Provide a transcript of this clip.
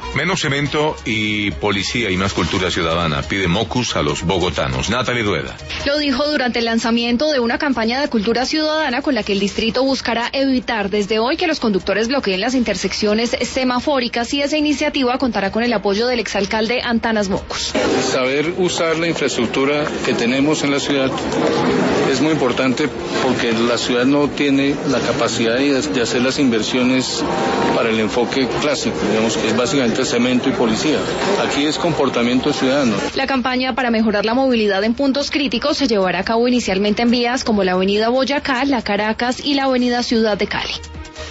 Menos cemento y policía y más cultura ciudadana, pide Mocus a los bogotanos. Natalie Dueda. Lo dijo durante el lanzamiento de una campaña de cultura ciudadana con la que el distrito buscará evitar desde hoy que los conductores bloqueen las intersecciones semafóricas, y esa iniciativa contará con el apoyo del exalcalde Antanas Mocus. Saber usar la infraestructura que tenemos en la ciudad es muy importante porque la ciudad no tiene la capacidad de hacer las inversiones para el enfoque clásico, digamos que es básicamente cemento y policía. Aquí es comportamiento ciudadano. La campaña para mejorar la movilidad en puntos críticos se llevará a cabo inicialmente en vías como la avenida Boyacá, la Caracas y la avenida Ciudad de Cali.